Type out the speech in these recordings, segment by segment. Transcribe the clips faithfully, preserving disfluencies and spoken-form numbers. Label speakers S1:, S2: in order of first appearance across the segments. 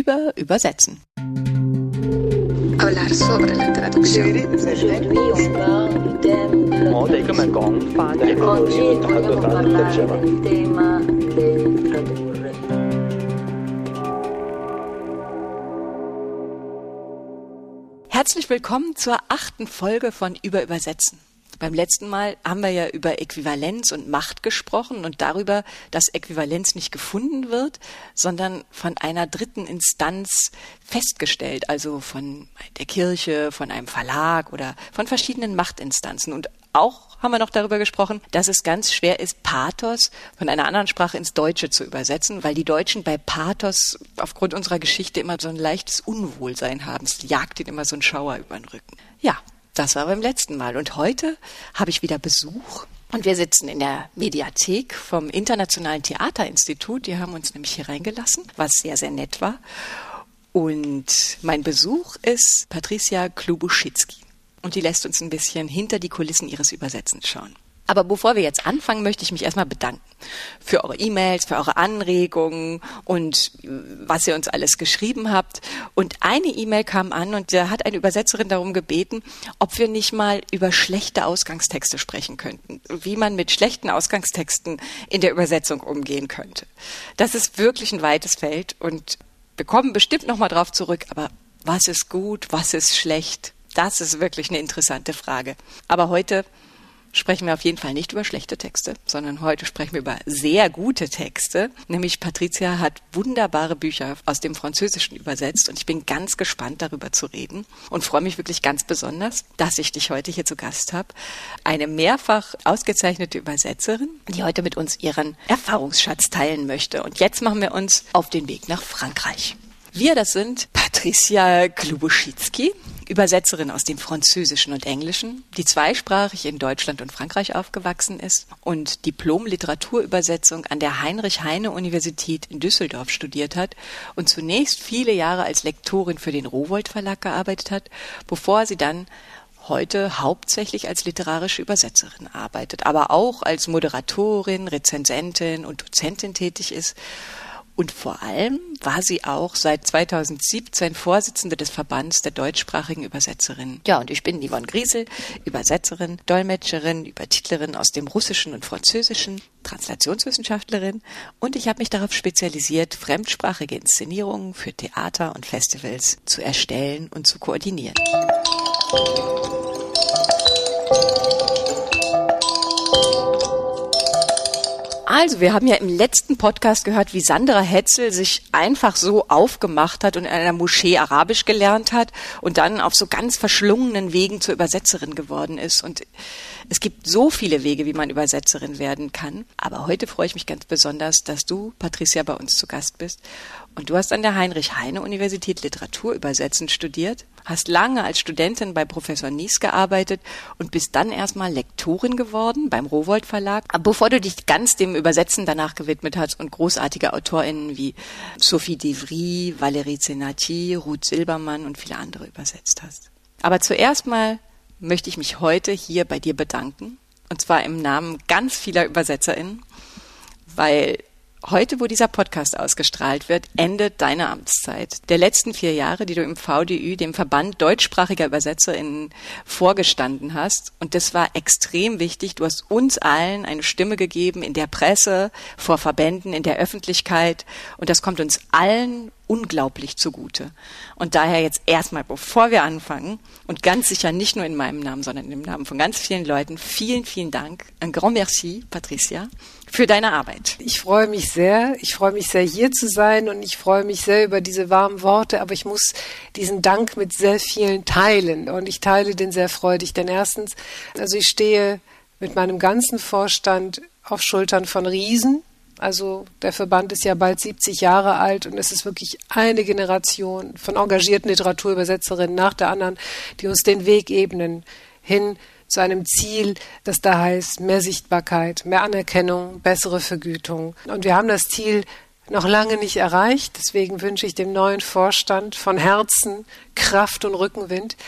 S1: über Übersetzen.
S2: Hablar sobre la traducción.
S1: Herzlich willkommen zur achten Folge von Über Übersetzen. Beim letzten Mal haben wir ja über Äquivalenz und Macht gesprochen und darüber, dass Äquivalenz nicht gefunden wird, sondern von einer dritten Instanz festgestellt, also von der Kirche, von einem Verlag oder von verschiedenen Machtinstanzen. Und auch haben wir noch darüber gesprochen, dass es ganz schwer ist, Pathos von einer anderen Sprache ins Deutsche zu übersetzen, weil die Deutschen bei Pathos aufgrund unserer Geschichte immer so ein leichtes Unwohlsein haben. Es jagt ihnen immer so ein Schauer über den Rücken. Ja. Das war beim letzten Mal. Und heute habe ich wieder Besuch. Und wir sitzen in der Mediathek vom Internationalen Theaterinstitut. Die haben uns nämlich hier reingelassen, was sehr, sehr nett war. Und mein Besuch ist Patricia Klubuschitzki. Und die lässt uns ein bisschen hinter die Kulissen ihres Übersetzens schauen. Aber bevor wir jetzt anfangen, möchte ich mich erstmal bedanken für eure E-Mails, für eure Anregungen und was ihr uns alles geschrieben habt. Und eine E-Mail kam an und da hat eine Übersetzerin darum gebeten, ob wir nicht mal über schlechte Ausgangstexte sprechen könnten, wie man mit schlechten Ausgangstexten in der Übersetzung umgehen könnte. Das ist wirklich ein weites Feld und wir kommen bestimmt nochmal drauf zurück, aber was ist gut, was ist schlecht? Das ist wirklich eine interessante Frage. Aber heute sprechen wir auf jeden Fall nicht über schlechte Texte, sondern heute sprechen wir über sehr gute Texte. Nämlich Patricia hat wunderbare Bücher aus dem Französischen übersetzt und ich bin ganz gespannt, darüber zu reden und freue mich wirklich ganz besonders, dass ich dich heute hier zu Gast habe. Eine mehrfach ausgezeichnete Übersetzerin, die heute mit uns ihren Erfahrungsschatz teilen möchte. Und jetzt machen wir uns auf den Weg nach Frankreich. Wir, das sind Patricia Klubuschitzki, Übersetzerin aus dem Französischen und Englischen, die zweisprachig in Deutschland und Frankreich aufgewachsen ist und Diplom-Literaturübersetzung an der Heinrich-Heine-Universität in Düsseldorf studiert hat und zunächst viele Jahre als Lektorin für den Rowohlt Verlag gearbeitet hat, bevor sie dann heute hauptsächlich als literarische Übersetzerin arbeitet, aber auch als Moderatorin, Rezensentin und Dozentin tätig ist. Und vor allem war sie auch seit zweitausendsiebzehn Vorsitzende des Verbands der deutschsprachigen Übersetzerinnen. Ja, und ich bin Yvonne Griesel, Übersetzerin, Dolmetscherin, Übertitlerin aus dem Russischen und Französischen, Translationswissenschaftlerin und ich habe mich darauf spezialisiert, fremdsprachige Inszenierungen für Theater und Festivals zu erstellen und zu koordinieren. Also, wir haben ja im letzten Podcast gehört, wie Sandra Hetzel sich einfach so aufgemacht hat und in einer Moschee Arabisch gelernt hat und dann auf so ganz verschlungenen Wegen zur Übersetzerin geworden ist. Und es gibt so viele Wege, wie man Übersetzerin werden kann. Aber heute freue ich mich ganz besonders, dass du, Patricia, bei uns zu Gast bist. Und du hast an der Heinrich-Heine-Universität Literaturübersetzen studiert, hast lange als Studentin bei Professor Nies gearbeitet und bist dann erstmal Lektorin geworden beim Rowohlt Verlag, bevor du dich ganz dem Übersetzen danach gewidmet hast und großartige AutorInnen wie Sophie Devry, Valérie Zenati, Ruth Silbermann und viele andere übersetzt hast. Aber zuerst mal möchte ich mich heute hier bei dir bedanken, und zwar im Namen ganz vieler ÜbersetzerInnen, weil heute, wo dieser Podcast ausgestrahlt wird, endet deine Amtszeit. Der letzten vier Jahre, die du im V D Ü, dem Verband deutschsprachiger ÜbersetzerInnen, vorgestanden hast. Und das war extrem wichtig. Du hast uns allen eine Stimme gegeben in der Presse, vor Verbänden, in der Öffentlichkeit. Und das kommt uns allen unglaublich zugute. Und daher jetzt erstmal, bevor wir anfangen, und ganz sicher nicht nur in meinem Namen, sondern im Namen von ganz vielen Leuten, vielen, vielen Dank. Un grand merci, Patricia, für deine Arbeit.
S3: Ich freue mich sehr. Ich freue mich sehr, hier zu sein und ich freue mich sehr über diese warmen Worte, aber ich muss diesen Dank mit sehr vielen teilen und ich teile den sehr freudig, denn erstens, also ich stehe mit meinem ganzen Vorstand auf Schultern von Riesen. Also der Verband ist ja bald siebzig Jahre alt und es ist wirklich eine Generation von engagierten Literaturübersetzerinnen nach der anderen, die uns den Weg ebnen hin zu einem Ziel, das da heißt mehr Sichtbarkeit, mehr Anerkennung, bessere Vergütung. Und wir haben das Ziel noch lange nicht erreicht. Deswegen wünsche ich dem neuen Vorstand von Herzen Kraft und Rückenwind.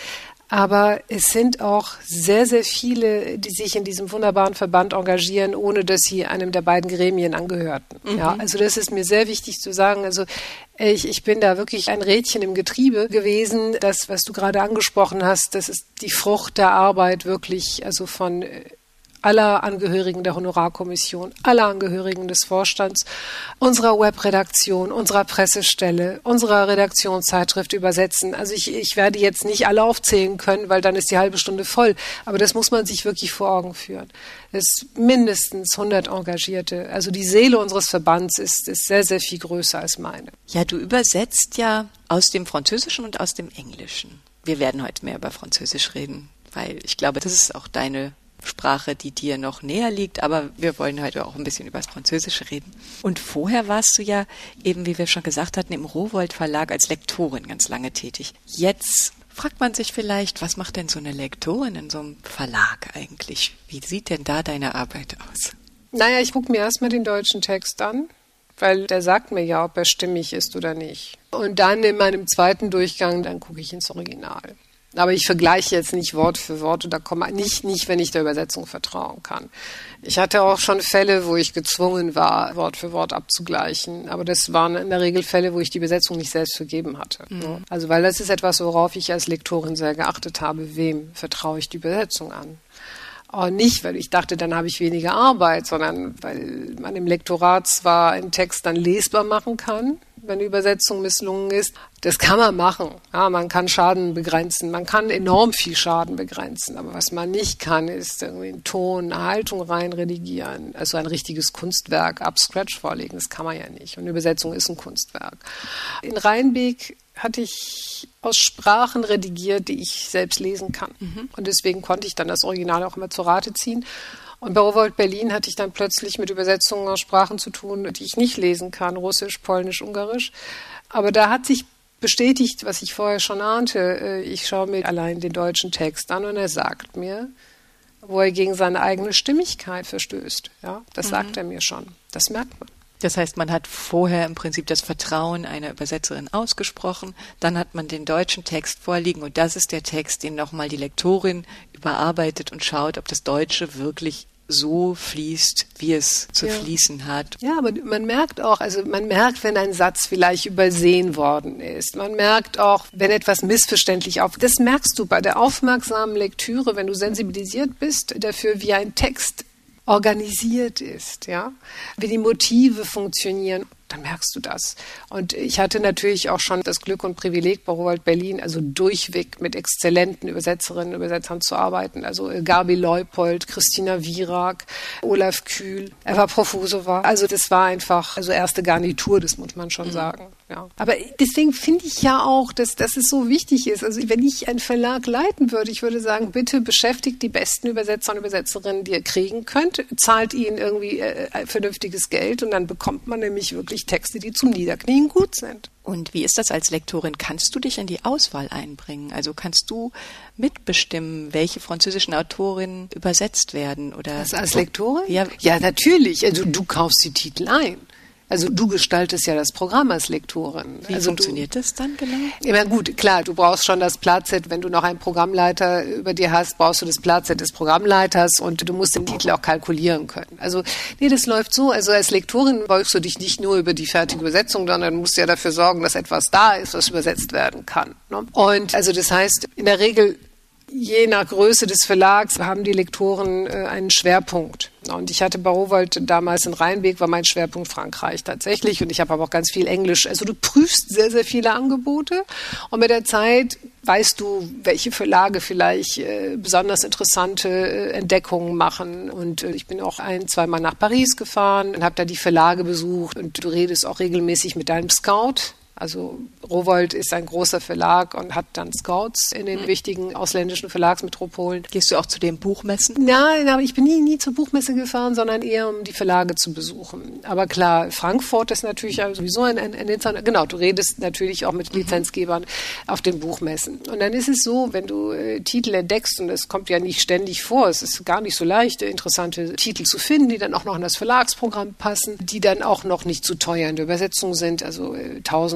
S3: Aber es sind auch sehr, sehr viele, die sich in diesem wunderbaren Verband engagieren, ohne dass sie einem der beiden Gremien angehörten. Mhm. Ja, also das ist mir sehr wichtig zu sagen. Also ich, ich bin da wirklich ein Rädchen im Getriebe gewesen. Das, was du gerade angesprochen hast, das ist die Frucht der Arbeit wirklich, also von aller Angehörigen der Honorarkommission, aller Angehörigen des Vorstands, unserer Webredaktion, unserer Pressestelle, unserer Redaktionszeitschrift Übersetzen. Also ich, ich werde jetzt nicht alle aufzählen können, weil dann ist die halbe Stunde voll. Aber das muss man sich wirklich vor Augen führen. Es ist mindestens hundert Engagierte. Also die Seele unseres Verbands ist, ist sehr, sehr viel größer als meine.
S1: Ja, du übersetzt ja aus dem Französischen und aus dem Englischen. Wir werden heute mehr über Französisch reden, weil ich glaube, das ist auch deine Sprache, die dir noch näher liegt, aber wir wollen heute auch ein bisschen über das Französische reden. Und vorher warst du ja eben, wie wir schon gesagt hatten, im Rowohlt Verlag als Lektorin ganz lange tätig. Jetzt fragt man sich vielleicht, was macht denn so eine Lektorin in so einem Verlag eigentlich? Wie sieht denn da deine Arbeit aus?
S3: Naja, ich gucke mir erstmal den deutschen Text an, weil der sagt mir ja, ob er stimmig ist oder nicht. Und dann in meinem zweiten Durchgang, dann gucke ich ins Original. Aber ich vergleiche jetzt nicht Wort für Wort oder komme nicht, nicht, wenn ich der Übersetzung vertrauen kann. Ich hatte auch schon Fälle, wo ich gezwungen war, Wort für Wort abzugleichen. Aber das waren in der Regel Fälle, wo ich die Übersetzung nicht selbst vergeben hatte. Mhm. Also, weil das ist etwas, worauf ich als Lektorin sehr geachtet habe. Wem vertraue ich die Übersetzung an? Auch nicht, weil ich dachte, dann habe ich weniger Arbeit, sondern weil man im Lektorat zwar einen Text dann lesbar machen kann, wenn die Übersetzung misslungen ist. Das kann man machen. Ja, man kann Schaden begrenzen. Man kann enorm viel Schaden begrenzen. Aber was man nicht kann, ist irgendwie einen Ton, eine Haltung rein redigieren. Also ein richtiges Kunstwerk ab Scratch vorlegen. Das kann man ja nicht. Und eine Übersetzung ist ein Kunstwerk. In Reinbek hatte ich aus Sprachen redigiert, die ich selbst lesen kann. Mhm. Und deswegen konnte ich dann das Original auch immer zur Rate ziehen. Und bei Rowohlt Berlin hatte ich dann plötzlich mit Übersetzungen aus Sprachen zu tun, die ich nicht lesen kann, Russisch, Polnisch, Ungarisch. Aber da hat sich bestätigt, was ich vorher schon ahnte. Ich schaue mir allein den deutschen Text an und er sagt mir, wo er gegen seine eigene Stimmigkeit verstößt. Ja, das mhm. sagt er mir schon. Das merkt man.
S1: Das heißt, man hat vorher im Prinzip das Vertrauen einer Übersetzerin ausgesprochen, dann hat man den deutschen Text vorliegen und das ist der Text, den nochmal die Lektorin überarbeitet und schaut, ob das Deutsche wirklich so fließt, wie es zu ja. fließen hat.
S3: Ja, aber man merkt auch, also man merkt, wenn ein Satz vielleicht übersehen worden ist. Man merkt auch, wenn etwas missverständlich auf. Das merkst du bei der aufmerksamen Lektüre, wenn du sensibilisiert bist dafür, wie ein Text organisiert ist, ja, wie die Motive funktionieren, dann merkst du das. Und ich hatte natürlich auch schon das Glück und Privileg bei Rowohlt Berlin, also durchweg mit exzellenten Übersetzerinnen und Übersetzern zu arbeiten. Also Gabi Leupold, Christina Wierak, Olaf Kühl, Eva Profusova. Also das war einfach, also erste Garnitur, das muss man schon mhm. sagen. Ja. Aber deswegen finde ich ja auch, dass, dass es so wichtig ist. Also wenn ich einen Verlag leiten würde, ich würde sagen, bitte beschäftigt die besten Übersetzer und Übersetzerinnen, die ihr kriegen könnt, zahlt ihnen irgendwie äh, vernünftiges Geld und dann bekommt man nämlich wirklich Texte, die zum Niederknien gut sind.
S1: Und wie ist das als Lektorin? Kannst du dich in die Auswahl einbringen? Also kannst du mitbestimmen, welche französischen Autorinnen übersetzt werden? Oder
S3: also als Lektorin?
S1: Ja,
S3: ja, natürlich. Also du kaufst die Titel ein. Also du gestaltest ja das Programm als Lektorin.
S1: Wie
S3: also
S1: funktioniert
S3: du,
S1: das dann genau?
S3: Ja gut, klar, du brauchst schon das Platset. Wenn du noch einen Programmleiter über dir hast, brauchst du das Platset des Programmleiters und du musst den Titel auch kalkulieren können. Also nee, das läuft so. Also als Lektorin beugst du dich nicht nur über die fertige Übersetzung, sondern musst ja dafür sorgen, dass etwas da ist, was übersetzt werden kann. Ne? Und also das heißt, in der Regel, je nach Größe des Verlags haben die Lektoren äh, einen Schwerpunkt. Und ich hatte bei Rowohlt damals in Reinbek, war mein Schwerpunkt Frankreich tatsächlich. Und ich habe aber auch ganz viel Englisch. Also du prüfst sehr, sehr viele Angebote. Und mit der Zeit weißt du, welche Verlage vielleicht äh, besonders interessante äh, Entdeckungen machen. Und äh, ich bin auch ein-, zweimal nach Paris gefahren und habe da die Verlage besucht. Und du redest auch regelmäßig mit deinem Scout. Also Rowohlt ist ein großer Verlag und hat dann Scouts in den wichtigen ausländischen Verlagsmetropolen.
S1: Gehst du auch zu den Buchmessen?
S3: Nein, aber ich bin nie, nie zur Buchmesse gefahren, sondern eher, um die Verlage zu besuchen. Aber klar, Frankfurt ist natürlich sowieso ein, ein, ein genau, du redest natürlich auch mit Lizenzgebern mhm. auf den Buchmessen. Und dann ist es so, wenn du äh, Titel entdeckst, und das kommt ja nicht ständig vor, es ist gar nicht so leicht, interessante Titel zu finden, die dann auch noch in das Verlagsprogramm passen, die dann auch noch nicht zu teuer in der Übersetzung sind, also äh, tausend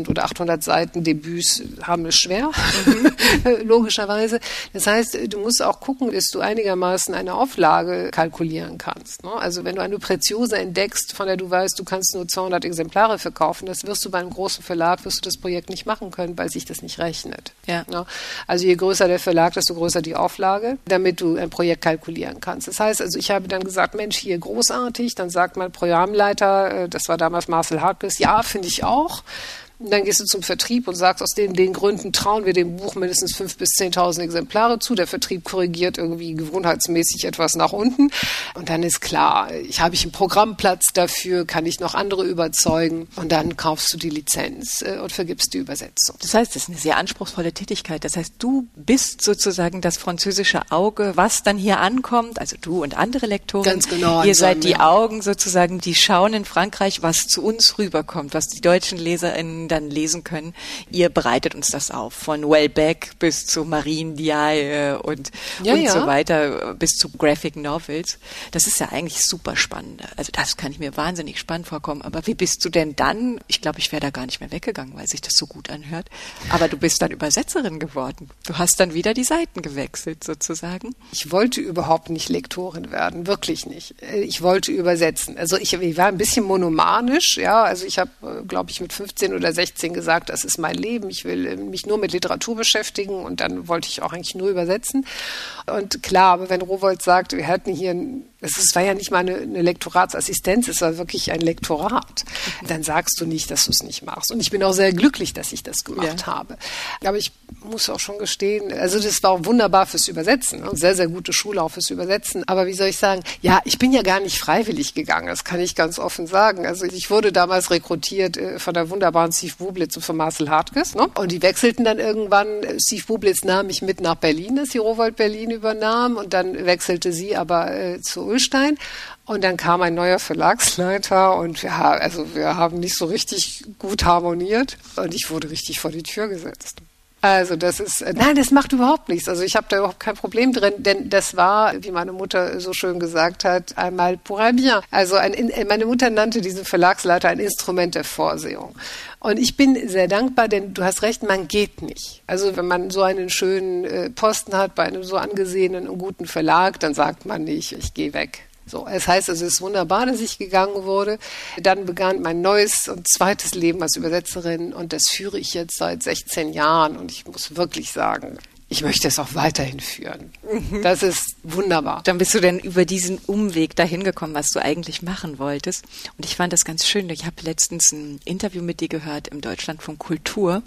S3: oder achthundert Seiten Debüts haben es schwer, mhm. logischerweise. Das heißt, du musst auch gucken, dass du einigermaßen eine Auflage kalkulieren kannst. Ne? Also wenn du eine Preziosa entdeckst, von der du weißt, du kannst nur zweihundert Exemplare verkaufen, das wirst du bei einem großen Verlag, wirst du das Projekt nicht machen können, weil sich das nicht rechnet.
S1: Ja.
S3: Ne? Also je größer der Verlag, desto größer die Auflage, damit du ein Projekt kalkulieren kannst. Das heißt, also ich habe dann gesagt, Mensch, hier großartig, dann sagt mein Programmleiter, das war damals Marcel Hartges, ja, finde ich auch. Und dann gehst du zum Vertrieb und sagst, aus den, den Gründen trauen wir dem Buch mindestens fünftausend bis zehntausend Exemplare zu. Der Vertrieb korrigiert irgendwie gewohnheitsmäßig etwas nach unten. Und dann ist klar, ich habe ich einen Programmplatz dafür, kann ich noch andere überzeugen. Und dann kaufst du die Lizenz äh, und vergibst die Übersetzung.
S1: Das heißt, das ist eine sehr anspruchsvolle Tätigkeit. Das heißt, du bist sozusagen das französische Auge, was dann hier ankommt. Also du und andere Lektoren.
S3: Ganz genau.
S1: Ihr seid die Augen sozusagen, die schauen in Frankreich, was zu uns rüberkommt, was die deutschen LeserInnen dann lesen können. Ihr bereitet uns das auf, von Welbeck bis zu Marine Diaye und,
S3: ja,
S1: und
S3: ja.
S1: so weiter, bis zu Graphic Novels. Das ist ja eigentlich super spannend. Also das kann ich mir wahnsinnig spannend vorkommen. Aber wie bist du denn dann, ich glaube, ich wäre da gar nicht mehr weggegangen, weil sich das so gut anhört, aber du bist dann Übersetzerin geworden. Du hast dann wieder die Seiten gewechselt sozusagen.
S3: Ich wollte überhaupt nicht Lektorin werden, wirklich nicht. Ich wollte übersetzen. Also ich, ich war ein bisschen monomanisch, ja, also ich habe, glaube ich, mit fünfzehn oder sechzehn gesagt, das ist mein Leben, ich will mich nur mit Literatur beschäftigen und dann wollte ich auch eigentlich nur übersetzen. Und klar, aber wenn Rowohlt sagt, wir hätten hier, ein, es ist, war ja nicht mal eine, eine Lektoratsassistenz, es war wirklich ein Lektorat, dann sagst du nicht, dass du es nicht machst. Und ich bin auch sehr glücklich, dass ich das gemacht ja. habe. Aber ich muss auch schon gestehen, also das war auch wunderbar fürs Übersetzen, ne? Sehr, sehr gute Schule auch fürs Übersetzen. Aber wie soll ich sagen, ja, ich bin ja gar nicht freiwillig gegangen, das kann ich ganz offen sagen. Also ich wurde damals rekrutiert äh, von der wunderbaren Steve Bublitz und von Marcel Hartges. Ne? Und die wechselten dann irgendwann. Steve Bublitz nahm mich mit nach Berlin, dass die Rowohlt Berlin übernahm. Und dann wechselte sie aber äh, zu Ullstein. Und dann kam ein neuer Verlagsleiter und wir, also wir haben nicht so richtig gut harmoniert. Und ich wurde richtig vor die Tür gesetzt. Also das ist, nein, das macht überhaupt nichts. Also ich habe da überhaupt kein Problem drin, denn das war, wie meine Mutter so schön gesagt hat, einmal pour un bien. Also ein, meine Mutter nannte diesen Verlagsleiter ein Instrument der Vorsehung. Und ich bin sehr dankbar, denn du hast recht, man geht nicht. Also wenn man so einen schönen Posten hat bei einem so angesehenen und guten Verlag, dann sagt man nicht, ich gehe weg. So, es heißt also, es ist wunderbar, dass ich gegangen wurde. Dann begann mein neues und zweites Leben als Übersetzerin und das führe ich jetzt seit sechzehn Jahren und ich muss wirklich sagen, ich möchte es auch weiterhin führen. Das ist wunderbar.
S1: Dann bist du denn über diesen Umweg dahin gekommen, was du eigentlich machen wolltest. Und ich fand das ganz schön. Ich habe letztens ein Interview mit dir gehört im Deutschlandfunk Kultur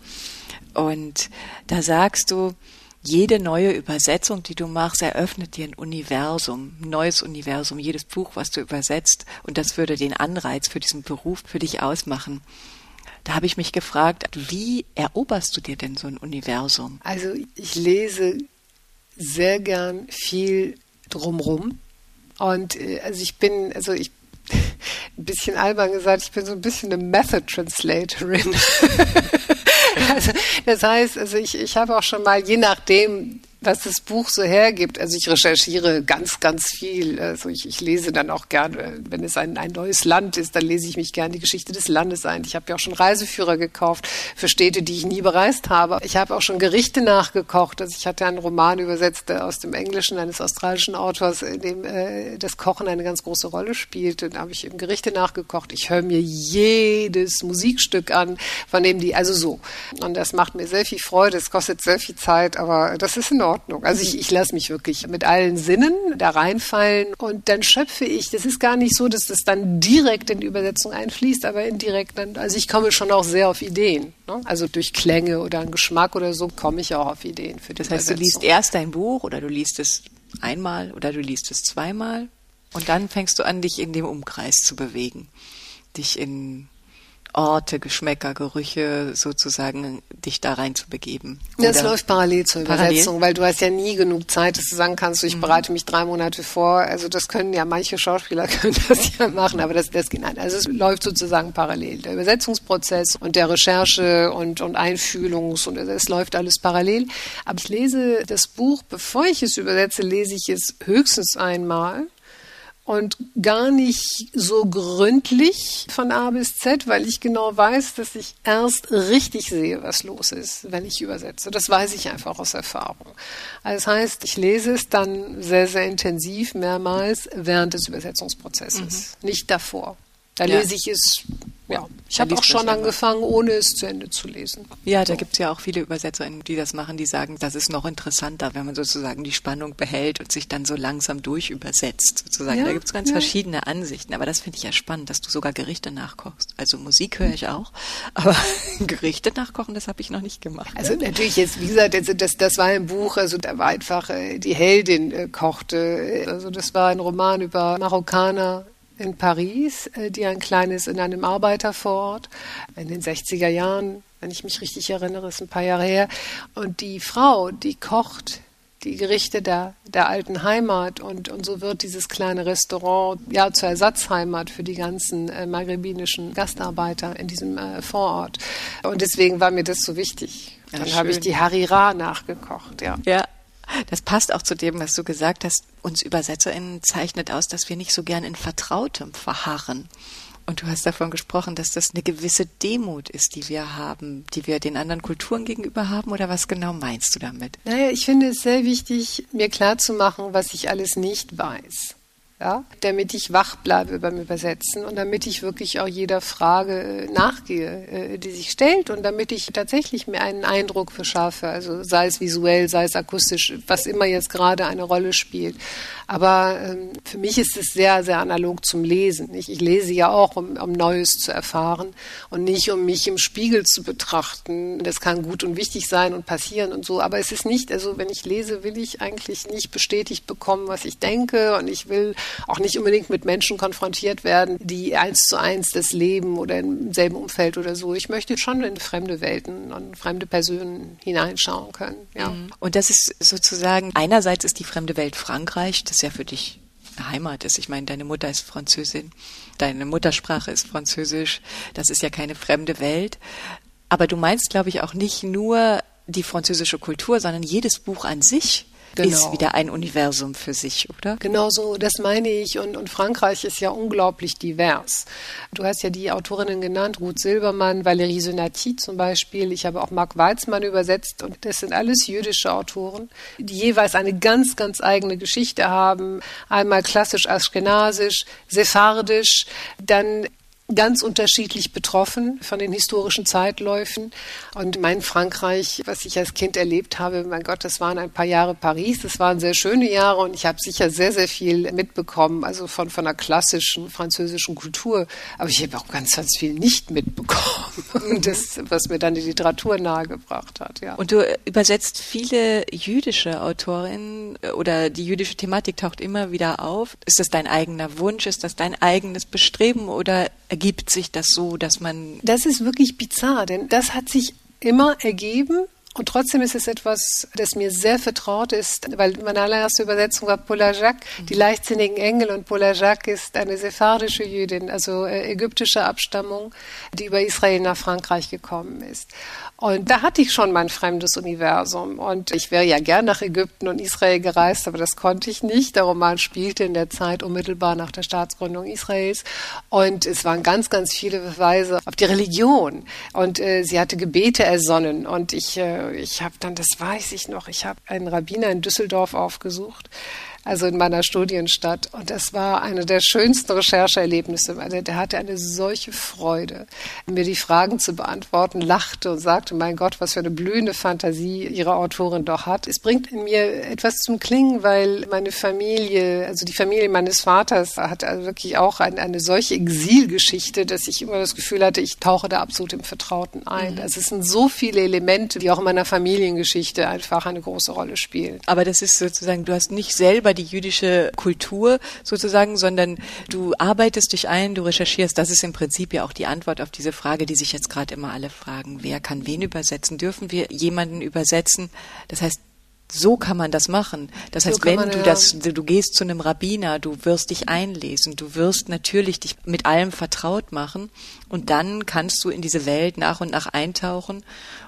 S1: und da sagst du, jede neue Übersetzung, die du machst, eröffnet dir ein Universum, ein neues Universum, jedes Buch, was du übersetzt. Und das würde den Anreiz für diesen Beruf für dich ausmachen. Da habe ich mich gefragt, wie eroberst du dir denn so ein Universum?
S3: Also ich lese sehr gern viel drumrum. Und also ich bin, also ich ein bisschen albern gesagt, ich bin so ein bisschen eine Method Translatorin. Also, das heißt, also ich, ich habe auch schon mal, je nachdem, was das Buch so hergibt, also ich recherchiere ganz, ganz viel. Also ich, ich lese dann auch gerne, wenn es ein, ein neues Land ist, dann lese ich mich gerne die Geschichte des Landes ein. Ich habe ja auch schon Reiseführer gekauft für Städte, die ich nie bereist habe. Ich habe auch schon Gerichte nachgekocht. Also ich hatte einen Roman übersetzt aus dem Englischen eines australischen Autors, in dem äh, das Kochen eine ganz große Rolle spielt. Und da habe ich eben Gerichte nachgekocht. Ich höre mir jedes Musikstück an, von dem die, also so. Und das macht mir sehr viel Freude. Es kostet sehr viel Zeit, aber das ist in Ordnung. Also ich, ich lasse mich wirklich mit allen Sinnen da reinfallen und dann schöpfe ich. Das ist gar nicht so, dass das dann direkt in die Übersetzung einfließt, aber indirekt dann, also ich komme schon auch sehr auf Ideen. Ne? Also durch Klänge oder einen Geschmack oder so komme ich auch auf Ideen für die
S1: Das heißt, du liest erst dein Buch oder du liest es einmal oder du liest es zweimal und dann fängst du an, dich in dem Umkreis zu bewegen, dich in Orte, Geschmäcker, Gerüche sozusagen dich da rein zu begeben.
S3: Das läuft parallel zur Übersetzung, parallel? Weil du hast ja nie genug Zeit, dass du sagen kannst, ich mhm. bereite mich drei Monate vor. Also das können ja manche Schauspieler können das ja machen, aber das, das geht nicht. Also es läuft sozusagen parallel. Der Übersetzungsprozess und der Recherche und, und Einfühlungs- und es läuft alles parallel. Aber ich lese das Buch, bevor ich es übersetze, lese ich es höchstens einmal. und gar nicht so gründlich von A bis Z, weil ich genau weiß, dass ich erst richtig sehe, was los ist, wenn ich übersetze. Das weiß ich einfach aus Erfahrung. Also das heißt, ich lese es dann sehr, sehr intensiv, mehrmals während des Übersetzungsprozesses, mhm. nicht davor. Da ja. lese ich es, ja, ich habe auch schon angefangen, ohne es zu Ende zu lesen.
S1: Ja, da so. Gibt es ja auch viele UbersetzerInnen, die das machen, die sagen, das ist noch interessanter, wenn man sozusagen die Spannung behält und sich dann so langsam durchübersetzt, sozusagen. Ja, da gibt es ganz ja. verschiedene Ansichten, aber das finde ich ja spannend, dass du sogar Gerichte nachkochst. Also Musik höre ich auch, aber Gerichte nachkochen, das habe ich noch nicht gemacht.
S3: Also natürlich jetzt, wie gesagt, das, das war ein Buch, also da war einfach, die Heldin äh, kochte, also das war ein Roman über Marokkaner in Paris, die ein kleines in einem Arbeitervorort in den sechziger Jahren, wenn ich mich richtig erinnere, ist ein paar Jahre her. Und die Frau, die kocht die Gerichte der, der alten Heimat und, und so wird dieses kleine Restaurant ja zur Ersatzheimat für die ganzen äh, maghrebinischen Gastarbeiter in diesem äh, Vorort. Und deswegen war mir das so wichtig. Ja, dann habe ich die Harira nachgekocht, ja.
S1: Ja. Das passt auch zu dem, was du gesagt hast. Uns UbersetzerInnen zeichnet aus, dass wir nicht so gern in Vertrautem verharren. Und du hast davon gesprochen, dass das eine gewisse Demut ist, die wir haben, die wir den anderen Kulturen gegenüber haben. Oder was genau meinst du damit?
S3: Naja, ich finde es sehr wichtig, mir klarzumachen, was ich alles nicht weiß. Ja, damit ich wach bleibe beim Übersetzen und damit ich wirklich auch jeder Frage nachgehe, die sich stellt und damit ich tatsächlich mir einen Eindruck verschaffe, also sei es visuell, sei es akustisch, was immer jetzt gerade eine Rolle spielt. Aber ähm, für mich ist es sehr, sehr analog zum Lesen. Ich, ich lese ja auch, um, um Neues zu erfahren und nicht, um mich im Spiegel zu betrachten. Das kann gut und wichtig sein und passieren und so, aber es ist nicht, also wenn ich lese, will ich eigentlich nicht bestätigt bekommen, was ich denke und ich will auch nicht unbedingt mit Menschen konfrontiert werden, die eins zu eins das leben oder im selben Umfeld oder so. Ich möchte schon in fremde Welten und fremde Personen hineinschauen können. Ja.
S1: Und das ist sozusagen, einerseits ist die fremde Welt Frankreich, das ja für dich eine Heimat ist. Ich meine, deine Mutter ist Französin, deine Muttersprache ist Französisch, das ist ja keine fremde Welt. Aber du meinst, glaube ich, auch nicht nur die französische Kultur, sondern jedes Buch an sich Genau. ist wieder ein Universum für sich, oder?
S3: Genau so, das meine ich. Und, und Frankreich ist ja unglaublich divers. Du hast ja die Autorinnen genannt, Ruth Silbermann, Valérie Senati zum Beispiel. Ich habe auch Marc Weitzmann übersetzt. Und das sind alles jüdische Autoren, die jeweils eine ganz, ganz eigene Geschichte haben. Einmal klassisch aschkenasisch, sephardisch, dann ganz unterschiedlich betroffen von den historischen Zeitläufen. Und mein Frankreich, was ich als Kind erlebt habe, mein Gott, das waren ein paar Jahre Paris, das waren sehr schöne Jahre und ich habe sicher sehr, sehr viel mitbekommen, also von, von der klassischen französischen Kultur. Aber ich habe auch ganz, ganz viel nicht mitbekommen, das, was mir dann die Literatur nahegebracht hat. Ja.
S1: Und du übersetzt viele jüdische Autorinnen oder die jüdische Thematik taucht immer wieder auf. Ist das dein eigener Wunsch? Ist das dein eigenes Bestreben oder ergibt sich das so, dass man...
S3: Das ist wirklich bizarr, denn das hat sich immer ergeben und trotzdem ist es etwas, das mir sehr vertraut ist, weil meine allererste Übersetzung war Paula Jacques, mhm. die leichtsinnigen Engel, und Paula Jacques ist eine sephardische Jüdin, also äh, ägyptische Abstammung, die über Israel nach Frankreich gekommen ist. Und da hatte ich schon mein fremdes Universum und ich wäre ja gern nach Ägypten und Israel gereist, aber das konnte ich nicht. Der Roman spielte in der Zeit unmittelbar nach der Staatsgründung Israels und es waren ganz, ganz viele Verweise auf die Religion und äh, sie hatte Gebete ersonnen und ich, äh, ich habe dann, das weiß ich noch, ich habe einen Rabbiner in Düsseldorf aufgesucht, also in meiner Studienstadt. Und das war eine der schönsten Rechercheerlebnisse. Also der hatte eine solche Freude, mir die Fragen zu beantworten, lachte und sagte, mein Gott, was für eine blühende Fantasie ihre Autorin doch hat. Es bringt in mir etwas zum Klingen, weil meine Familie, also die Familie meines Vaters, hat also wirklich auch eine, eine solche Exilgeschichte, dass ich immer das Gefühl hatte, ich tauche da absolut im Vertrauten ein. Mhm. Also es sind so viele Elemente, die auch in meiner Familiengeschichte einfach eine große Rolle spielen.
S1: Aber das ist sozusagen, du hast nicht selber die jüdische Kultur sozusagen, sondern du arbeitest dich ein, du recherchierst. Das ist im Prinzip ja auch die Antwort auf diese Frage, die sich jetzt gerade immer alle fragen. Wer kann wen übersetzen? Dürfen wir jemanden übersetzen? Das heißt, so kann man das machen. Das heißt, so wenn man, du das, du gehst zu einem Rabbiner, du wirst dich einlesen, du wirst natürlich dich mit allem vertraut machen und dann kannst du in diese Welt nach und nach eintauchen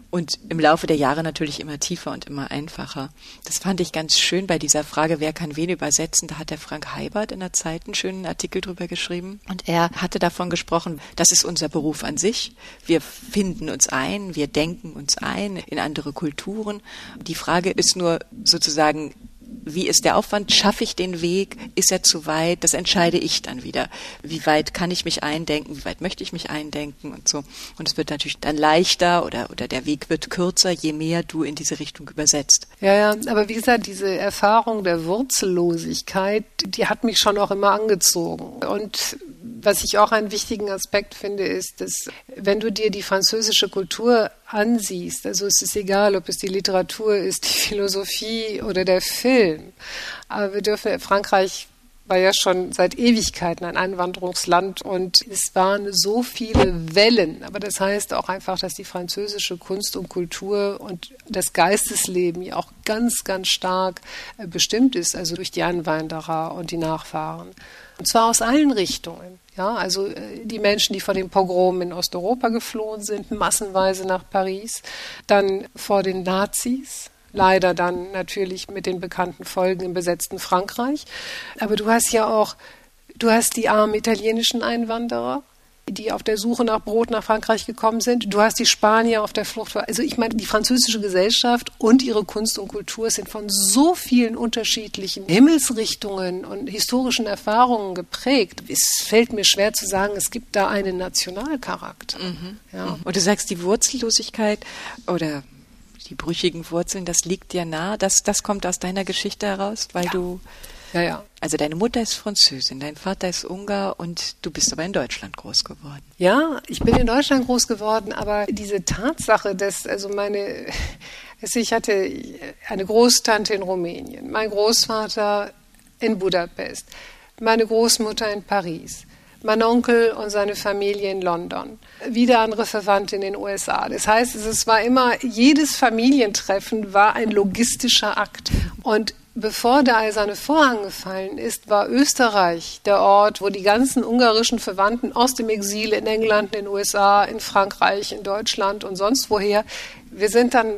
S1: Und im Laufe der Jahre natürlich immer tiefer und immer einfacher. Das fand ich ganz schön bei dieser Frage, wer kann wen übersetzen. Da hat der Frank Heibert in der Zeit einen schönen Artikel drüber geschrieben. Und er hatte davon gesprochen, das ist unser Beruf an sich. Wir finden uns ein, wir denken uns ein in andere Kulturen. Die Frage ist nur sozusagen, wie ist der Aufwand? Schaffe ich den Weg? Ist er zu weit? Das entscheide ich dann wieder. Wie weit kann ich mich eindenken? Wie weit möchte ich mich eindenken? Und so. Und es wird natürlich dann leichter oder, oder der Weg wird kürzer, je mehr du in diese Richtung übersetzt.
S3: Ja, ja, aber wie gesagt, diese Erfahrung der Wurzellosigkeit, die hat mich schon auch immer angezogen. Und was ich auch einen wichtigen Aspekt finde, ist, dass wenn du dir die französische Kultur ansiehst, also es ist egal, ob es die Literatur ist, die Philosophie oder der Film, aber wir dürfen, Frankreich war ja schon seit Ewigkeiten ein Einwanderungsland und es waren so viele Wellen, aber das heißt auch einfach, dass die französische Kunst und Kultur und das Geistesleben ja auch ganz, ganz stark bestimmt ist, also durch die Einwanderer und die Nachfahren. Und zwar aus allen Richtungen. Ja, also die Menschen, die vor dem Pogrom in Osteuropa geflohen sind, massenweise nach Paris, dann vor den Nazis, leider dann natürlich mit den bekannten Folgen im besetzten Frankreich. Aber du hast ja auch, du hast die armen italienischen Einwanderer, die auf der Suche nach Brot nach Frankreich gekommen sind. Du hast die Spanier auf der Flucht. Also ich meine, die französische Gesellschaft und ihre Kunst und Kultur sind von so vielen unterschiedlichen Himmelsrichtungen und historischen Erfahrungen geprägt. Es fällt mir schwer zu sagen, es gibt da einen Nationalcharakter.
S1: Mhm.
S3: Ja.
S1: Und du sagst, die Wurzellosigkeit oder die brüchigen Wurzeln, das liegt dir nah. Das, das kommt aus deiner Geschichte heraus, weil
S3: ja.
S1: du...
S3: Ja, ja.
S1: Also deine Mutter ist Französin, dein Vater ist Ungar und du bist aber in Deutschland groß geworden.
S3: Ja, ich bin in Deutschland groß geworden, aber diese Tatsache, dass also meine, also ich hatte eine Großtante in Rumänien, mein Großvater in Budapest, meine Großmutter in Paris, mein Onkel und seine Familie in London, wieder andere Verwandte in den U S A. Das heißt, es war immer, jedes Familientreffen war ein logistischer Akt. Und bevor der Eiserne Vorhang gefallen ist, war Österreich der Ort, wo die ganzen ungarischen Verwandten aus dem Exil in England, in den U S A, in Frankreich, in Deutschland und sonst woher, wir sind dann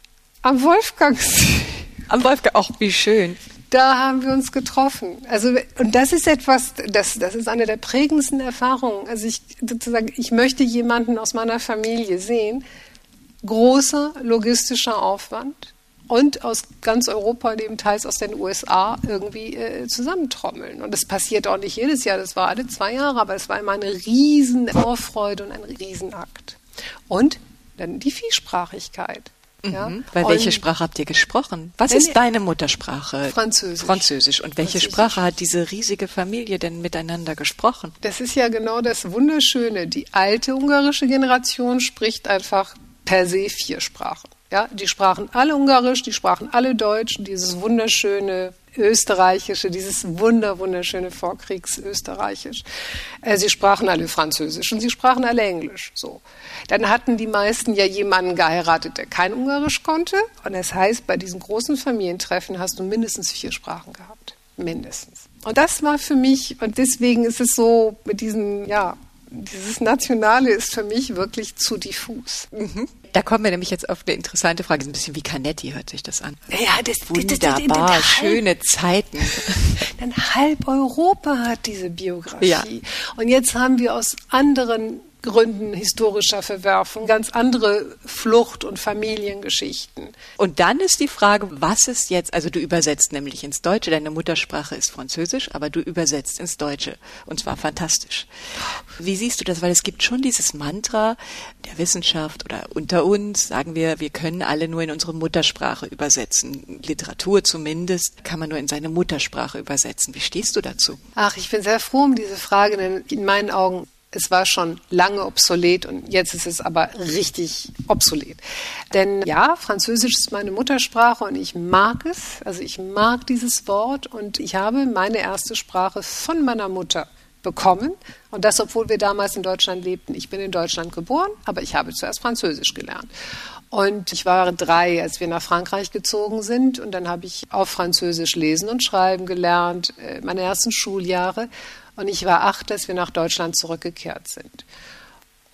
S3: am Wolfgangsee.
S1: Am Wolfgang, auch wie schön.
S3: Da haben wir uns getroffen. Also, und das ist etwas, das, das ist eine der prägendsten Erfahrungen. Also ich, sozusagen, ich möchte jemanden aus meiner Familie sehen. Großer logistischer Aufwand. Und aus ganz Europa und eben teils aus den U S A irgendwie äh, zusammentrommeln. Und das passiert auch nicht jedes Jahr, das war alle zwei Jahre, aber es war immer eine riesen Vorfreude und ein Riesenakt. Und dann die Vielsprachigkeit.
S1: Mhm.
S3: Ja?
S1: Weil
S3: und
S1: welche Sprache habt ihr gesprochen? Was ist deine Muttersprache?
S3: Französisch.
S1: Französisch. Und welche
S3: Französisch.
S1: Sprache hat diese riesige Familie denn miteinander gesprochen?
S3: Das ist ja genau das Wunderschöne. Die alte ungarische Generation spricht einfach per se vier Sprachen. Ja, die sprachen alle Ungarisch, die sprachen alle Deutsch, dieses wunderschöne Österreichische, dieses wunder, wunderschöne Vorkriegs-Österreichisch. Äh, sie sprachen alle Französisch und sie sprachen alle Englisch. So. Dann hatten die meisten ja jemanden geheiratet, der kein Ungarisch konnte. Und das heißt, bei diesen großen Familientreffen hast du mindestens vier Sprachen gehabt. Mindestens. Und das war für mich, und deswegen ist es so mit diesen, ja, dieses Nationale ist für mich wirklich zu diffus.
S1: Mhm. Da kommen wir nämlich jetzt auf eine interessante Frage. Ein bisschen wie Canetti hört sich das an.
S3: Ja, das,
S1: wunderbar,
S3: das, das, das, das,
S1: schöne Zeiten.
S3: Dann halb Europa hat diese Biografie.
S1: Ja.
S3: Und jetzt haben wir aus anderen Gründen historischer Verwerfung ganz andere Flucht- und Familiengeschichten.
S1: Und dann ist die Frage, was ist jetzt, also du übersetzt nämlich ins Deutsche, deine Muttersprache ist Französisch, aber du übersetzt ins Deutsche und zwar fantastisch. Wie siehst du das? Weil es gibt schon dieses Mantra der Wissenschaft oder unter uns, sagen wir, wir können alle nur in unsere Muttersprache übersetzen. Literatur zumindest kann man nur in seine Muttersprache übersetzen. Wie stehst du dazu?
S3: Ach, ich bin sehr froh um diese Frage, denn in meinen Augen es war schon lange obsolet und jetzt ist es aber richtig obsolet. Denn ja, Französisch ist meine Muttersprache und ich mag es, also ich mag dieses Wort und ich habe meine erste Sprache von meiner Mutter bekommen und das, obwohl wir damals in Deutschland lebten. Ich bin in Deutschland geboren, aber ich habe zuerst Französisch gelernt. Und ich war drei, als wir nach Frankreich gezogen sind und dann habe ich auf Französisch lesen und schreiben gelernt, meine ersten Schuljahre. Und ich war acht, als wir nach Deutschland zurückgekehrt sind.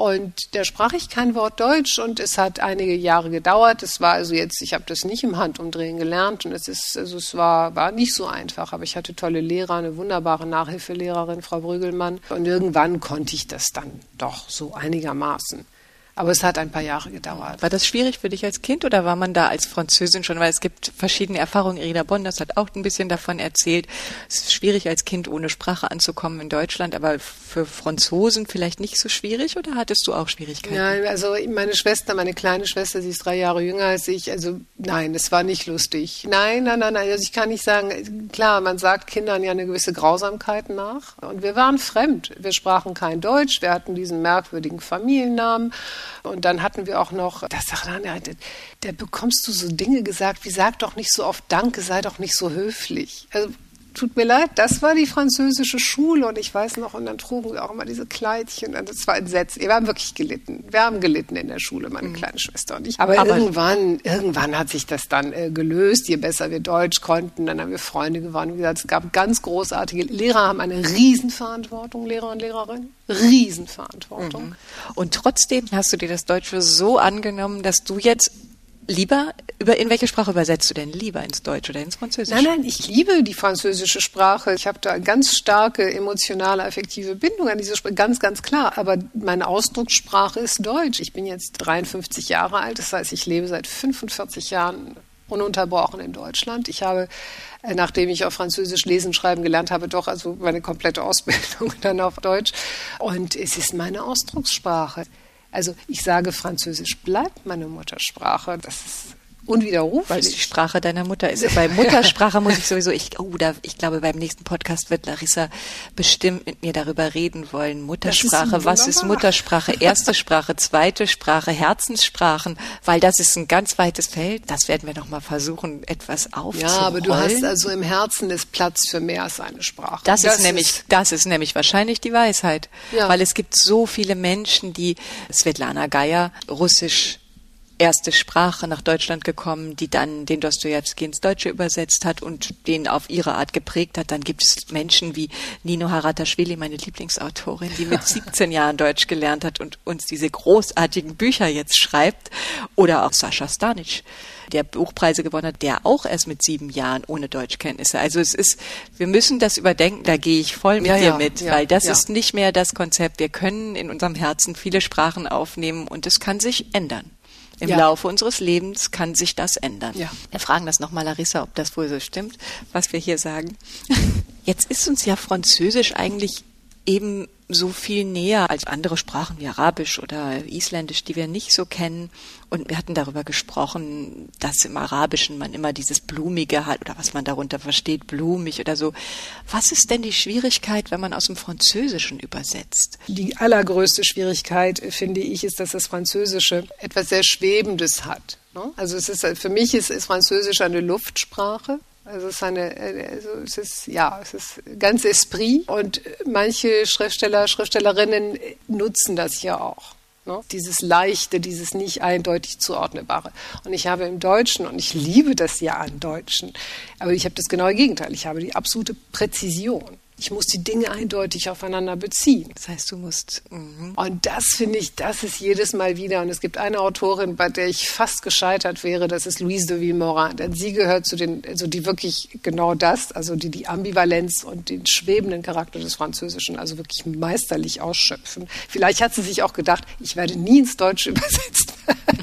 S3: Und da sprach ich kein Wort Deutsch und es hat einige Jahre gedauert. Es war also jetzt, ich habe das nicht im Handumdrehen gelernt und es ist, also es war, war nicht so einfach, aber ich hatte tolle Lehrer, eine wunderbare Nachhilfelehrerin, Frau Brügelmann. Und irgendwann konnte ich das dann doch so einigermaßen. Aber es hat ein paar Jahre gedauert.
S1: War das schwierig für dich als Kind oder war man da als Französin schon? Weil es gibt verschiedene Erfahrungen. Irina Bonders hat auch ein bisschen davon erzählt. Es ist schwierig als Kind ohne Sprache anzukommen in Deutschland, aber für Franzosen vielleicht nicht so schwierig oder hattest du auch Schwierigkeiten?
S3: Nein, also meine Schwester, meine kleine Schwester, sie ist drei Jahre jünger als ich. Also nein, es war nicht lustig. Nein, nein, nein, nein. Also ich kann nicht sagen, klar, man sagt Kindern ja eine gewisse Grausamkeit nach. Und wir waren fremd. Wir sprachen kein Deutsch. Wir hatten diesen merkwürdigen Familiennamen. Und dann hatten wir auch noch, das sagt er, da, da bekommst du so Dinge gesagt, wie sag doch nicht so oft Danke, sei doch nicht so höflich. Also tut mir leid, das war die französische Schule und ich weiß noch, und dann trugen wir auch immer diese Kleidchen und das war entsetzlich. Wir haben wirklich gelitten. Wir haben gelitten in der Schule, meine mhm. kleine Schwester und ich. Aber, Aber irgendwann, irgendwann hat sich das dann äh, gelöst. Je besser wir Deutsch konnten, dann haben wir Freunde gewonnen. Wie gesagt, es gab ganz großartige Lehrer, haben eine Riesenverantwortung, Lehrer und Lehrerinnen. Riesenverantwortung.
S1: Mhm. Und trotzdem hast du dir das Deutsche so angenommen, dass du jetzt lieber, über in welche Sprache übersetzt du denn lieber? Ins Deutsche oder ins Französische?
S3: Nein, nein, ich liebe die französische Sprache. Ich habe da eine ganz starke emotionale, affektive Bindung an diese Sprache, ganz, ganz klar. Aber meine Ausdruckssprache ist Deutsch. Ich bin jetzt dreiundfünfzig Jahre alt, das heißt, ich lebe seit fünfundvierzig Jahren ununterbrochen in Deutschland. Ich habe, nachdem ich auf Französisch lesen, schreiben gelernt habe, doch also meine komplette Ausbildung dann auf Deutsch. Und es ist meine Ausdruckssprache. Also ich sage, Französisch bleibt meine Muttersprache. Das ist unwiderruflich.
S1: Weil es die Sprache deiner Mutter ist. Bei Muttersprache muss ich sowieso, ich, oh, da, ich glaube, beim nächsten Podcast wird Larissa bestimmt mit mir darüber reden wollen. Muttersprache, ist was ist Muttersprache? Erste Sprache, zweite Sprache, Herzenssprachen, weil das ist ein ganz weites Feld. Das werden wir noch mal versuchen, etwas aufzurollen.
S3: Ja, aber du hast also im Herzen ist Platz für mehr als eine Sprache.
S1: Das, das ist nämlich, ist das ist nämlich wahrscheinlich die Weisheit. Ja. Weil es gibt so viele Menschen, die, Svetlana Geier, Russisch, erste Sprache nach Deutschland gekommen, die dann den Dostojewski ins Deutsche übersetzt hat und den auf ihre Art geprägt hat. Dann gibt es Menschen wie Nino Harataschvili, meine Lieblingsautorin, die mit siebzehn Jahren Deutsch gelernt hat und uns diese großartigen Bücher jetzt schreibt. Oder auch Sascha Stanic, der Buchpreise gewonnen hat, der auch erst mit sieben Jahren ohne Deutschkenntnisse. Also es ist, wir müssen das überdenken, da gehe ich voll mit ja, dir ja, mit, ja, weil das ja. ist nicht mehr das Konzept. Wir können in unserem Herzen viele Sprachen aufnehmen und es kann sich ändern. Im ja. Laufe unseres Lebens kann sich das ändern. Ja. Wir fragen das nochmal Larissa, ob das wohl so stimmt, was wir hier sagen. Jetzt ist uns ja Französisch eigentlich eben so viel näher als andere Sprachen wie Arabisch oder Isländisch, die wir nicht so kennen. Und wir hatten darüber gesprochen, dass im Arabischen man immer dieses Blumige hat oder was man darunter versteht, blumig oder so. Was ist denn die Schwierigkeit, wenn man aus dem Französischen übersetzt?
S3: Die allergrößte Schwierigkeit, finde ich, ist, dass das Französische etwas sehr Schwebendes hat. Also es ist, für mich ist, ist Französisch eine Luftsprache. Also es ist eine, also es ist, ja, es ist ganz Esprit und manche Schriftsteller, Schriftstellerinnen nutzen das ja auch. Ne? Dieses Leichte, dieses nicht eindeutig zuordnebare. Und ich habe im Deutschen, und ich liebe das ja an Deutschen, aber ich habe das genaue Gegenteil. Ich habe die absolute Präzision. Ich muss die Dinge eindeutig aufeinander beziehen.
S1: Das heißt, du musst... Mm-hmm.
S3: Und das finde ich, das ist jedes Mal wieder. Und es gibt eine Autorin, bei der ich fast gescheitert wäre, das ist Louise de Villemorin. Denn sie gehört zu den, also die wirklich genau das, also die die Ambivalenz und den schwebenden Charakter des Französischen also wirklich meisterlich ausschöpfen. Vielleicht hat sie sich auch gedacht, ich werde nie ins Deutsche übersetzt.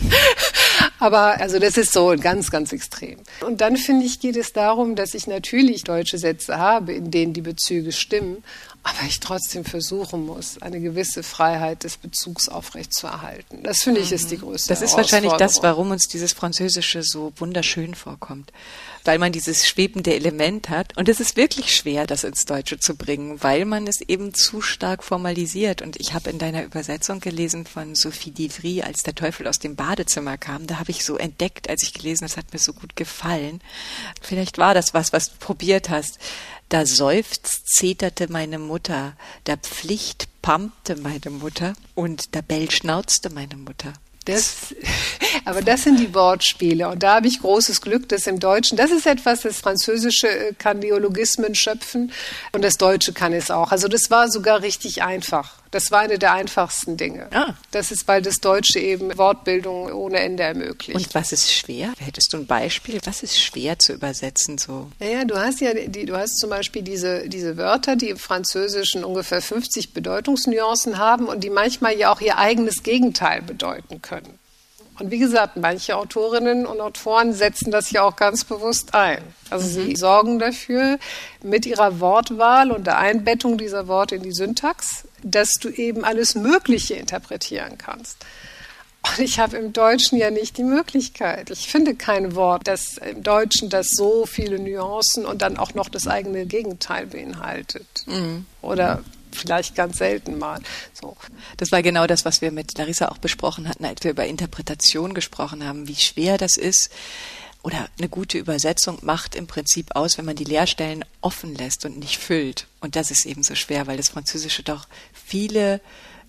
S3: Aber also das ist so ganz, ganz extrem. Und dann, finde ich, geht es darum, dass ich natürlich deutsche Sätze habe, in denen die Bezüge stimmen, aber ich trotzdem versuchen muss, eine gewisse Freiheit des Bezugs aufrechtzuerhalten. Das, finde ich, ist die größte
S1: Das ist wahrscheinlich das, warum uns dieses Französische so wunderschön vorkommt. Weil man dieses schwebende Element hat. Und es ist wirklich schwer, das ins Deutsche zu bringen, weil man es eben zu stark formalisiert. Und ich habe in deiner Übersetzung gelesen von Sophie Divry, als der Teufel aus dem Badezimmer kam. Da habe ich so entdeckt, als ich gelesen habe, das hat mir so gut gefallen. Vielleicht war das was, was du probiert hast. Da seufzt, zeterte meine Mutter, da Pflicht pampte meine Mutter und da Bell schnauzte meine Mutter.
S3: Das, aber das sind die Wortspiele und da habe ich großes Glück, dass im Deutschen, das ist etwas, das Französische kann Neologismen schöpfen und das Deutsche kann es auch. Also das war sogar richtig einfach. Das war eine der einfachsten Dinge.
S1: Ah.
S3: Das ist, weil das Deutsche eben Wortbildung ohne Ende ermöglicht.
S1: Und was ist schwer? Hättest du ein Beispiel? Was ist schwer zu übersetzen so?
S3: Naja, du hast ja die, du hast zum Beispiel diese, diese Wörter, die im Französischen ungefähr fünfzig Bedeutungsnuancen haben und die manchmal ja auch ihr eigenes Gegenteil bedeuten können. Und wie gesagt, manche Autorinnen und Autoren setzen das ja auch ganz bewusst ein. Also mhm. sie sorgen dafür mit ihrer Wortwahl und der Einbettung dieser Worte in die Syntax, dass du eben alles Mögliche interpretieren kannst. Und ich habe im Deutschen ja nicht die Möglichkeit. Ich finde kein Wort, das im Deutschen das so viele Nuancen und dann auch noch das eigene Gegenteil beinhaltet. Mhm. Oder vielleicht ganz selten mal. So.
S1: Das war genau das, was wir mit Larissa auch besprochen hatten, als wir über Interpretation gesprochen haben, wie schwer das ist. Oder eine gute Übersetzung macht im Prinzip aus, wenn man die Leerstellen offen lässt und nicht füllt. Und das ist eben so schwer, weil das Französische doch viele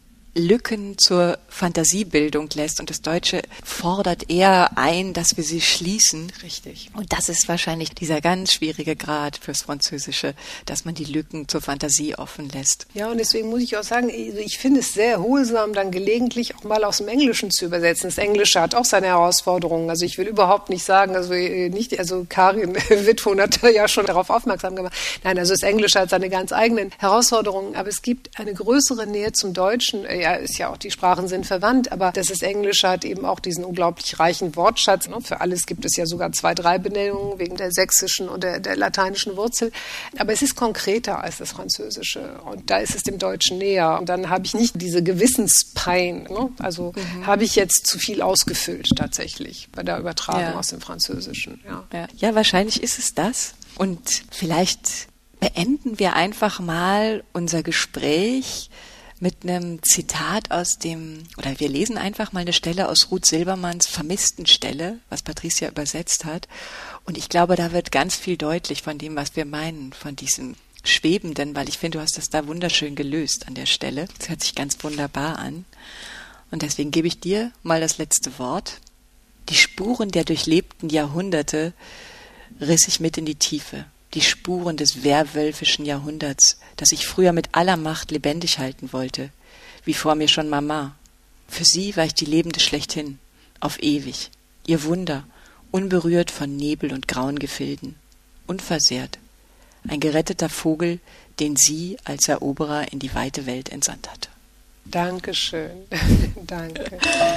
S1: Lücken zur Fantasiebildung lässt und das Deutsche fordert eher ein, dass wir sie schließen.
S3: Richtig.
S1: Und das ist wahrscheinlich dieser ganz schwierige Grad fürs Französische, dass man die Lücken zur Fantasie offen lässt.
S3: Ja, und deswegen muss ich auch sagen, ich finde es sehr erholsam, dann gelegentlich auch mal aus dem Englischen zu übersetzen. Das Englische hat auch seine Herausforderungen. Also ich will überhaupt nicht sagen, also nicht, also Karin Witthuhn hat ja schon darauf aufmerksam gemacht. Nein, also das Englische hat seine ganz eigenen Herausforderungen, aber es gibt eine größere Nähe zum Deutschen. Ja, ist ja auch, die Sprachen sind verwandt, aber das ist Englische hat eben auch diesen unglaublich reichen Wortschatz. Für alles gibt es ja sogar zwei, drei Benennungen wegen der sächsischen und der, der lateinischen Wurzel. Aber es ist konkreter als das Französische und da ist es dem Deutschen näher. Und dann habe ich nicht diese Gewissenspein. Ne? Also mhm. habe ich jetzt zu viel ausgefüllt tatsächlich bei der Übertragung ja. aus dem Französischen. Ja.
S1: Ja. ja, wahrscheinlich ist es das. Und vielleicht beenden wir einfach mal unser Gespräch mit einem Zitat aus dem, oder wir lesen einfach mal eine Stelle aus Ruth Silbermanns Vermisstenstelle, was Patricia übersetzt hat. Und ich glaube, da wird ganz viel deutlich von dem, was wir meinen, von diesem Schwebenden, weil ich finde, du hast das da wunderschön gelöst an der Stelle. Das hört sich ganz wunderbar an. Und deswegen gebe ich dir mal das letzte Wort. Die Spuren der durchlebten Jahrhunderte riss ich mit in die Tiefe. Die Spuren des werwölfischen Jahrhunderts, das ich früher mit aller Macht lebendig halten wollte, wie vor mir schon Mama. Für sie war ich die Lebende schlechthin, auf ewig, ihr Wunder, unberührt von Nebel und grauen Gefilden, unversehrt, ein geretteter Vogel, den sie als Eroberer in die weite Welt entsandt hatte.
S3: Dankeschön, danke.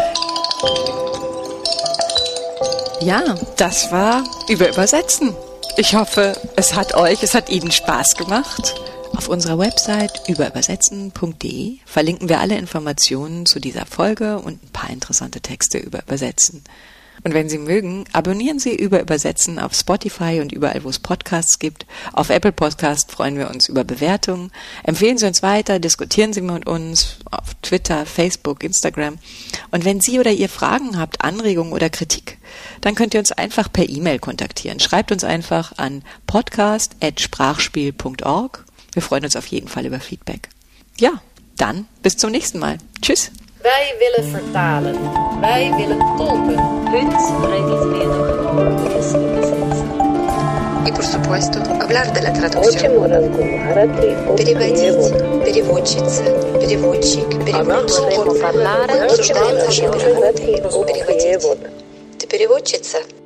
S1: Ja, das war über Übersetzen. Ich hoffe, es hat euch, es hat Ihnen Spaß gemacht. Auf unserer Website überübersetzen punkt de verlinken wir alle Informationen zu dieser Folge und ein paar interessante Texte über Übersetzen. Und wenn Sie mögen, abonnieren Sie über Übersetzen auf Spotify und überall, wo es Podcasts gibt. Auf Apple Podcast freuen wir uns über Bewertungen. Empfehlen Sie uns weiter, diskutieren Sie mit uns auf Twitter, Facebook, Instagram. Und wenn Sie oder ihr Fragen habt, Anregungen oder Kritik, dann könnt ihr uns einfach per E-Mail kontaktieren. Schreibt uns einfach an podcast at sprachspiel punkt org. Wir freuen uns auf jeden Fall über Feedback. Ja, dann bis zum nächsten Mal. Tschüss.
S2: Wij willen vertalen. Wij willen tolken.
S4: Hun spreekt meer
S5: И, por supuesto, hablar de la traducción. Переводить, переводчица, переводчик, переводчик. Обсуждаем наши переводы. Переводить. Ты переводчица?